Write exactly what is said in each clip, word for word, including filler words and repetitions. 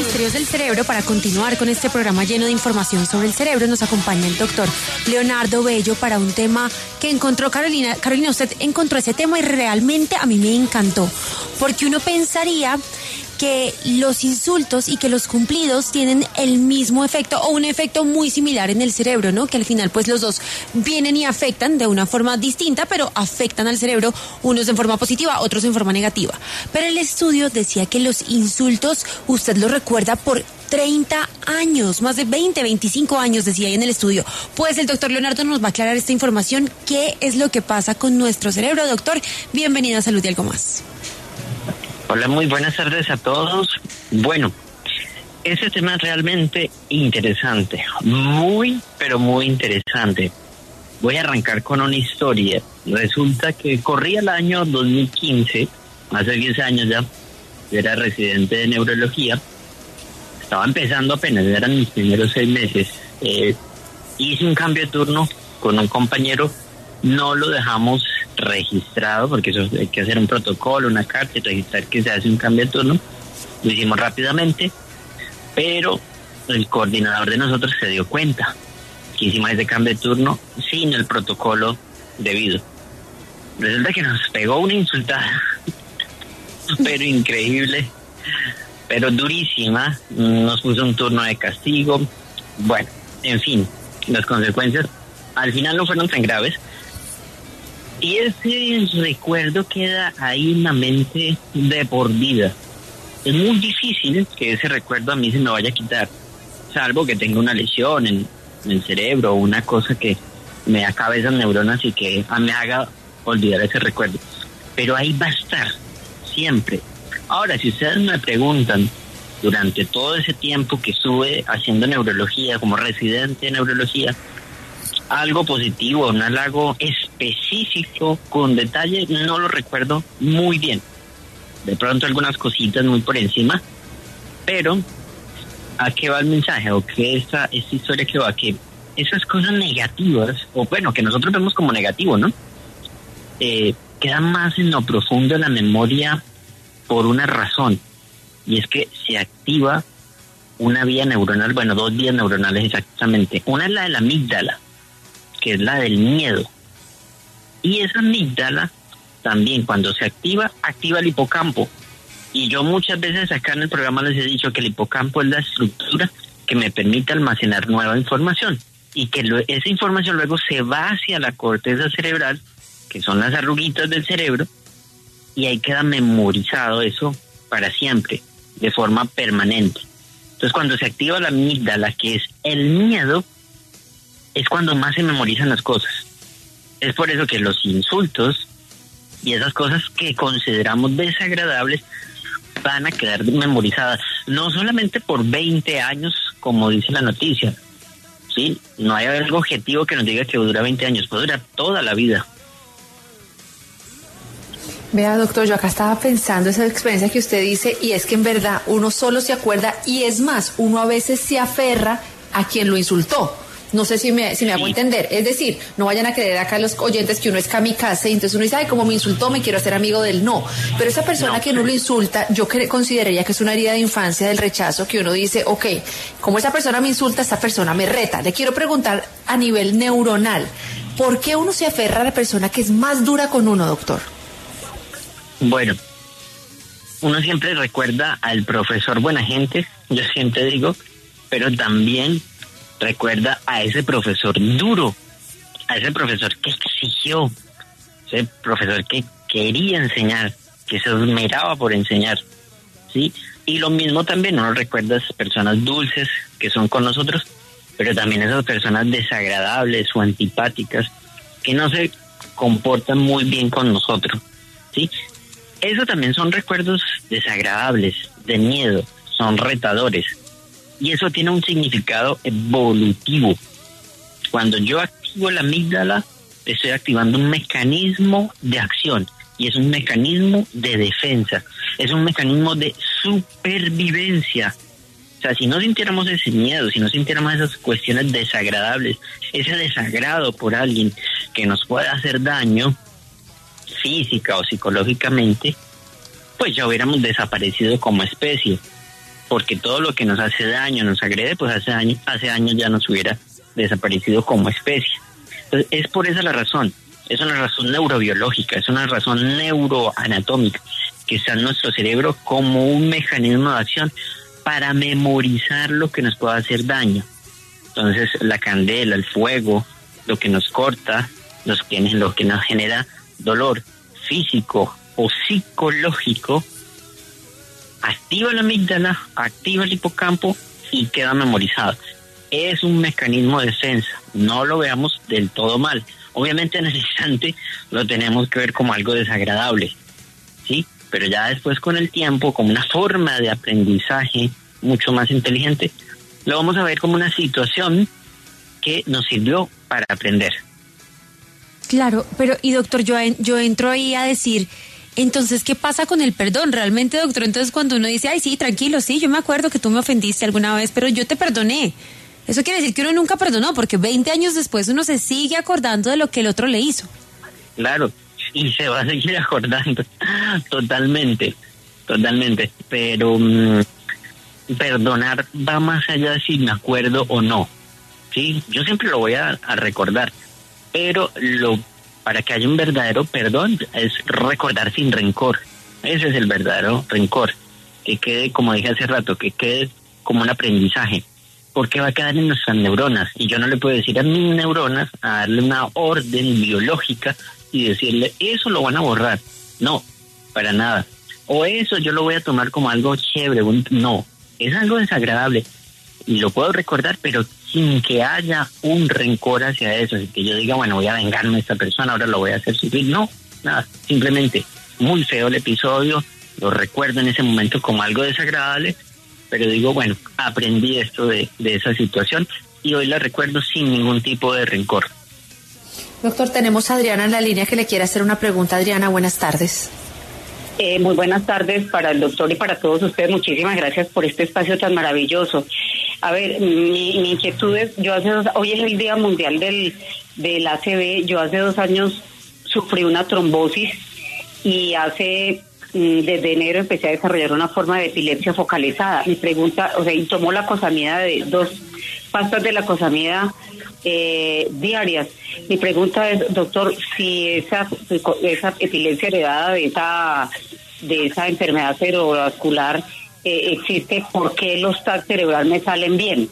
Misterios del Cerebro, para continuar con este programa lleno de información sobre el cerebro, nos acompaña el doctor Leonardo Bello para un tema que encontró Carolina. Carolina, usted encontró ese tema y realmente a mí me encantó, porque uno pensaría que los insultos y que los cumplidos tienen el mismo efecto o un efecto muy similar en el cerebro, ¿no? Que al final pues los dos vienen y afectan de una forma distinta, pero afectan al cerebro, unos en forma positiva, otros en forma negativa. Pero el estudio decía que los insultos usted los recuerda por treinta años, más de veinte, veinticinco años, decía ahí en el estudio. Pues el doctor Leonardo nos va a aclarar esta información. ¿Qué es lo que pasa con nuestro cerebro, doctor? Bienvenido a Salud y Algo Más. Hola, muy buenas tardes a todos. Bueno, ese tema es realmente interesante, muy, pero muy interesante. Voy a arrancar con una historia. Resulta que corría el año dos mil quince, hace diez años ya, yo era residente de neurología, estaba empezando apenas, eran mis primeros seis meses. Eh, hice un cambio de turno con un compañero, no lo dejamos registrado, porque eso hay que hacer un protocolo, una carta y registrar que se hace un cambio de turno. Lo hicimos rápidamente, pero el coordinador de nosotros se dio cuenta que hicimos ese cambio de turno sin el protocolo debido. Resulta que nos pegó una insultada, pero increíble, pero durísima. Nos puso un turno de castigo. Bueno, en fin, las consecuencias al final no fueron tan graves. Y ese recuerdo queda ahí en la mente de por vida. Es muy difícil que ese recuerdo a mí se me vaya a quitar, salvo que tenga una lesión en, en el cerebro o una cosa que me acabe esas neuronas y que me haga olvidar ese recuerdo. Pero ahí va a estar, siempre. Ahora, si ustedes me preguntan, durante todo ese tiempo que estuve haciendo neurología, como residente de neurología, algo positivo, un halago específico, con detalle, no lo recuerdo muy bien. De pronto algunas cositas muy por encima, pero ¿a qué va el mensaje? ¿O qué esta, esta historia que va? Que esas cosas negativas, o bueno, que nosotros vemos como negativo, ¿no? Eh, quedan más en lo profundo de la memoria por una razón, y es que se activa una vía neuronal, bueno, dos vías neuronales exactamente. Una es la de la amígdala, que es la del miedo. Y esa amígdala también, cuando se activa, activa el hipocampo. Y yo muchas veces acá en el programa les he dicho que el hipocampo es la estructura que me permite almacenar nueva información. Y que lo, esa información luego se va hacia la corteza cerebral, que son las arruguitas del cerebro, y ahí queda memorizado eso para siempre, de forma permanente. Entonces, cuando se activa la amígdala, que es el miedo, es cuando más se memorizan las cosas. Es por eso que los insultos y esas cosas que consideramos desagradables van a quedar memorizadas, no solamente por veinte años, como dice la noticia, ¿sí? No hay algo objetivo que nos diga que dura veinte años, puede durar toda la vida. Vea, doctor, yo acá estaba pensando esa experiencia que usted dice, y es que en verdad uno solo se acuerda, y es más, uno a veces se aferra a quien lo insultó. No sé si me, si me hago entender. Es decir, no vayan a creer acá los oyentes que uno es kamikaze y entonces uno dice, ay, como me insultó, me quiero hacer amigo del no. Pero esa persona no. que uno lo insulta, yo cre- consideraría que es una herida de infancia del rechazo, que uno dice, ok, como esa persona me insulta, esta persona me reta. Le quiero preguntar a nivel neuronal, ¿por qué uno se aferra a la persona que es más dura con uno, doctor? Bueno, uno siempre recuerda al profesor buena gente, yo siempre digo, pero también recuerda a ese profesor duro, a ese profesor que exigió, ese profesor que quería enseñar, que se esmeraba por enseñar, ¿sí? Y lo mismo también, uno recuerda a esas personas dulces que son con nosotros, pero también esas personas desagradables o antipáticas que no se comportan muy bien con nosotros, ¿sí? Eso también son recuerdos desagradables, de miedo, son retadores. Y eso tiene un significado evolutivo. Cuando yo activo la amígdala, estoy activando un mecanismo de acción. Y es un mecanismo de defensa. Es un mecanismo de supervivencia. O sea, si no sintiéramos ese miedo, si no sintiéramos esas cuestiones desagradables, ese desagrado por alguien que nos pueda hacer daño, física o psicológicamente, pues ya hubiéramos desaparecido como especie. porque todo lo que nos hace daño, nos agrede, pues hace años, hace años ya nos hubiera desaparecido como especie. Entonces, es por esa la razón, es una razón neurobiológica, es una razón neuroanatómica, que está en nuestro cerebro como un mecanismo de acción para memorizar lo que nos puede hacer daño. Entonces, la candela, el fuego, lo que nos corta, los que, lo que nos genera dolor físico o psicológico, activa la amígdala, activa el hipocampo y queda memorizado. Es un mecanismo de defensa, no lo veamos del todo mal. Obviamente en el instante lo tenemos que ver como algo desagradable, ¿sí? Pero ya después con el tiempo, como una forma de aprendizaje mucho más inteligente, lo vamos a ver como una situación que nos sirvió para aprender. Claro, pero y doctor, yo, yo entro ahí a decir, entonces, ¿qué pasa con el perdón? Realmente, doctor, entonces cuando uno dice, ay, sí, tranquilo, sí, yo me acuerdo que tú me ofendiste alguna vez, pero yo te perdoné. Eso quiere decir que uno nunca perdonó, porque veinte años después uno se sigue acordando de lo que el otro le hizo. Claro, y se va a seguir acordando, totalmente, totalmente, pero um, perdonar va más allá de si me acuerdo o no, ¿sí? Yo siempre lo voy a, a recordar, pero lo para que haya un verdadero perdón es recordar sin rencor. Ese es el verdadero rencor, que quede, como dije hace rato, que quede como un aprendizaje, porque va a quedar en nuestras neuronas, y yo no le puedo decir a mis neuronas, a darle una orden biológica y decirle, eso lo van a borrar. No, para nada. O eso yo lo voy a tomar como algo chévere. No, es algo desagradable, y lo puedo recordar, pero sin que haya un rencor hacia eso, sin que yo diga, bueno, voy a vengarme de esta persona, ahora lo voy a hacer sufrir. No, nada, simplemente muy feo el episodio, lo recuerdo en ese momento como algo desagradable, pero digo, bueno, aprendí esto de, de esa situación y hoy la recuerdo sin ningún tipo de rencor. Doctor, tenemos a Adriana en la línea que le quiere hacer una pregunta. Adriana, buenas tardes. Eh, muy buenas tardes para el doctor y para todos ustedes. Muchísimas gracias por este espacio tan maravilloso. A ver, mi, mi inquietud es, yo hace dos, hoy es el Día Mundial del, del A C V, yo hace dos años sufrí una trombosis y hace, desde enero empecé a desarrollar una forma de epilepsia focalizada. Mi pregunta, o sea, y tomó la cosamida de dos pastas de la cosamida eh, diarias. Mi pregunta es, doctor, si esa, esa epilepsia heredada de esa, de esa enfermedad cerebrovascular Eh, existe, ¿por qué los T A C cerebral me salen bien?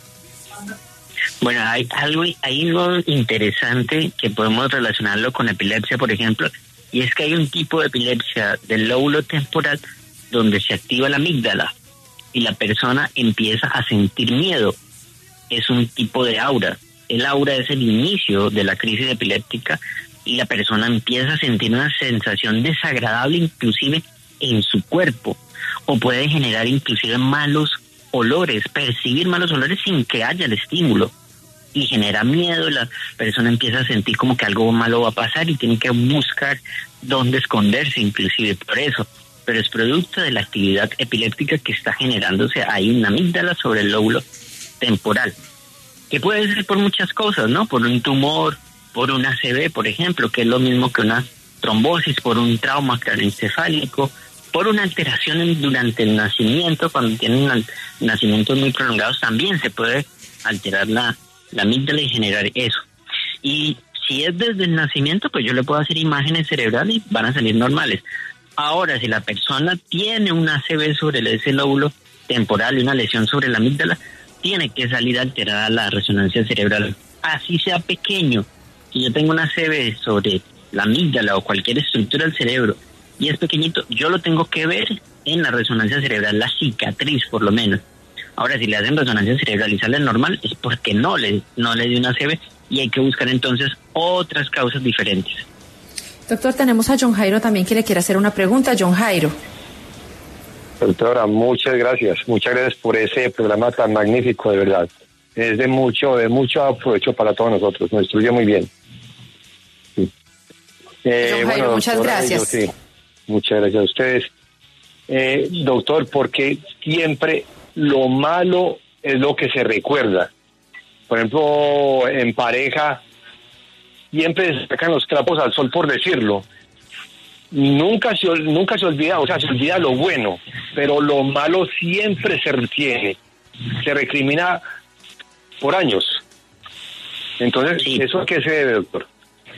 Bueno, hay algo, hay algo interesante que podemos relacionarlo con epilepsia, por ejemplo, y es que hay un tipo de epilepsia del lóbulo temporal donde se activa la amígdala y la persona empieza a sentir miedo. Es un tipo de aura. El aura es el inicio de la crisis epiléptica y la persona empieza a sentir una sensación desagradable inclusive en su cuerpo, o puede generar inclusive malos olores, percibir malos olores sin que haya el estímulo, y genera miedo. La persona empieza a sentir como que algo malo va a pasar y tiene que buscar dónde esconderse inclusive por eso, pero es producto de la actividad epiléptica que está generándose ahí en la amígdala sobre el lóbulo temporal, que puede ser por muchas cosas, ¿no? Por un tumor, por un A C V, por ejemplo, que es lo mismo que una trombosis, por un trauma craneoencefálico, por una alteración durante el nacimiento. Cuando tienen nacimientos muy prolongados también se puede alterar la, la amígdala y generar eso. Y si es desde el nacimiento, pues yo le puedo hacer imágenes cerebrales y van a salir normales. Ahora, si la persona tiene un A C V sobre ese lóbulo temporal y una lesión sobre la amígdala, tiene que salir alterada la resonancia cerebral. Así sea pequeño, si yo tengo un A C V sobre la amígdala o cualquier estructura del cerebro y es pequeñito, yo lo tengo que ver en la resonancia cerebral, la cicatriz por lo menos. Ahora, si le hacen resonancia cerebral y sale normal, es porque no le, no le dio una A C V y hay que buscar entonces otras causas diferentes. Doctor, tenemos a John Jairo también que le quiere hacer una pregunta. John Jairo. Doctora, muchas gracias. Muchas gracias por ese programa tan magnífico, de verdad. Es de mucho, de mucho provecho para todos nosotros. Nos instruye muy bien. Sí. Eh, John Jairo, bueno, muchas doctora, gracias. Yo, sí. Muchas gracias a ustedes. Eh, doctor, porque siempre lo malo es lo que se recuerda. Por ejemplo, en pareja, siempre se sacan los trapos al sol, por decirlo. nunca se, nunca se olvida, o sea, se olvida lo bueno, pero lo malo siempre se retiene, se recrimina por años. Entonces, sí. ¿Eso a qué se debe, doctor?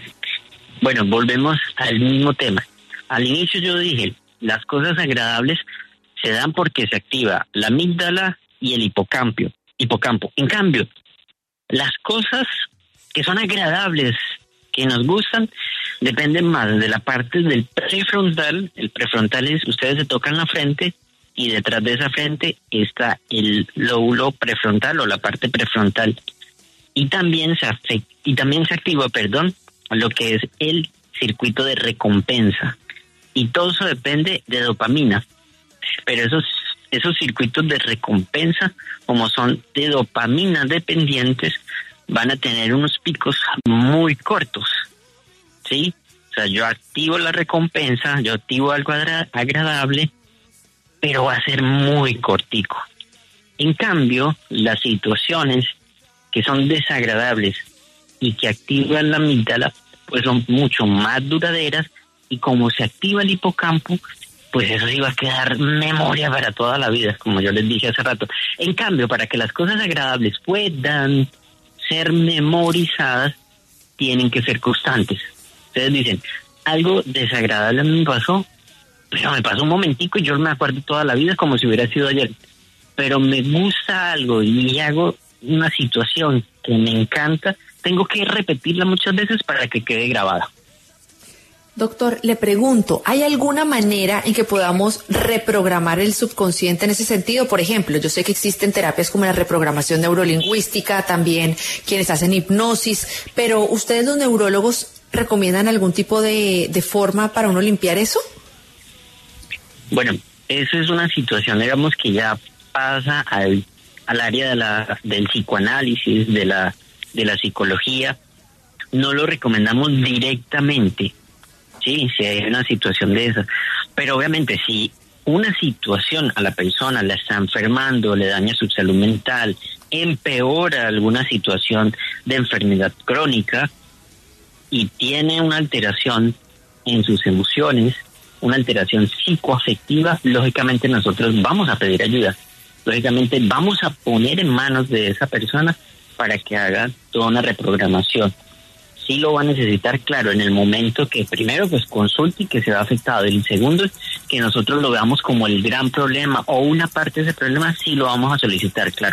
Bueno, volvemos al mismo tema. Al inicio yo dije, las cosas agradables se dan porque se activa la amígdala y el hipocampo. hipocampo. En cambio, las cosas que son agradables, que nos gustan, dependen más de la parte del prefrontal. El prefrontal es, ustedes se tocan la frente y detrás de esa frente está el lóbulo prefrontal o la parte prefrontal. Y también se afecta, y también se activa, perdón, lo que es el circuito de recompensa. Y todo eso depende de dopamina. Pero esos, esos circuitos de recompensa, como son de dopamina dependientes, van a tener unos picos muy cortos, ¿sí? O sea, yo activo la recompensa, yo activo algo agra- agradable, pero va a ser muy cortico. En cambio, las situaciones que son desagradables y que activan la amígdala, pues son mucho más duraderas, y como se activa el hipocampo, pues eso sí va a quedar memoria para toda la vida, como yo les dije hace rato. En cambio, para que las cosas agradables puedan ser memorizadas, tienen que ser constantes. Ustedes dicen, algo desagradable me pasó, pero me pasó un momentico y yo me acuerdo toda la vida como si hubiera sido ayer. Pero me gusta algo y hago una situación que me encanta, tengo que repetirla muchas veces para que quede grabada. Doctor, le pregunto, ¿hay alguna manera en que podamos reprogramar el subconsciente en ese sentido? Por ejemplo, yo sé que existen terapias como la reprogramación neurolingüística, también quienes hacen hipnosis, pero ¿ustedes los neurólogos recomiendan algún tipo de, de forma para uno limpiar eso? Bueno, eso es una situación, digamos, que ya pasa al, al área de la, del psicoanálisis, de la, de la psicología. No lo recomendamos directamente. Sí, si hay una situación de esa. Pero obviamente si una situación a la persona la está enfermando, le daña su salud mental, empeora alguna situación de enfermedad crónica y tiene una alteración en sus emociones, una alteración psicoafectiva, lógicamente nosotros vamos a pedir ayuda. Lógicamente vamos a poner en manos de esa persona para que haga toda una reprogramación. Sí lo va a necesitar, claro, en el momento que primero pues consulte y que se va afectado, y el segundo que nosotros lo veamos como el gran problema o una parte de ese problema, sí lo vamos a solicitar, claro.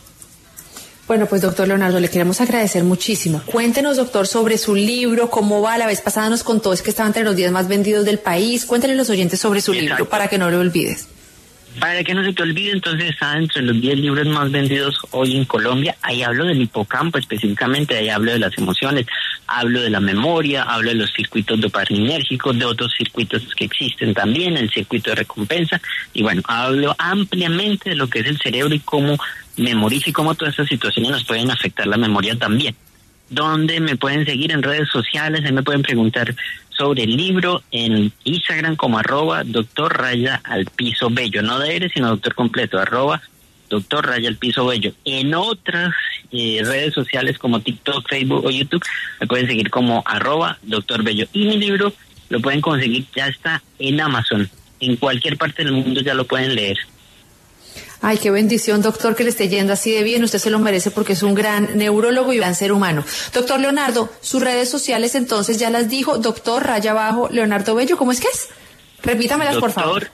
Bueno, pues doctor Leonardo, le queremos agradecer muchísimo. Cuéntenos, doctor, sobre su libro, cómo va. La vez pasada nos contó es que estaba entre los diez más vendidos del país. Cuéntenle a los oyentes sobre su Exacto. libro para que no lo olvides. Para que no se te olvide, entonces está entre los diez libros más vendidos hoy en Colombia. Ahí hablo del hipocampo específicamente, ahí hablo de las emociones, hablo de la memoria, hablo de los circuitos dopaminérgicos, de otros circuitos que existen también, el circuito de recompensa, y bueno, hablo ampliamente de lo que es el cerebro y cómo memoriza y cómo todas estas situaciones nos pueden afectar la memoria también. Donde me pueden seguir en redes sociales, ahí me pueden preguntar sobre el libro en Instagram como arroba doctor raya al piso bello, no de eres sino doctor completo, arroba doctor raya al piso bello. En otras eh, redes sociales como TikTok, Facebook o YouTube me pueden seguir como arroba doctor bello. Y mi libro lo pueden conseguir, ya está en Amazon, en cualquier parte del mundo ya lo pueden leer. Ay, qué bendición, doctor, que le esté yendo así de bien. Usted se lo merece porque es un gran neurólogo y un gran ser humano. Doctor Leonardo, sus redes sociales entonces ya las dijo, doctor raya abajo Leonardo Bello, ¿cómo es que es? Repítamelas, doctor, por favor.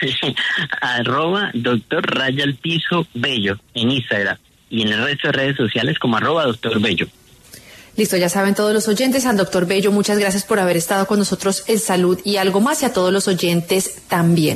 arroba doctor raya al piso bello en Instagram y en el resto de redes sociales como arroba doctor bello. Listo, ya saben todos los oyentes, al doctor Bello, muchas gracias por haber estado con nosotros en Salud y Algo Más, y a todos los oyentes también.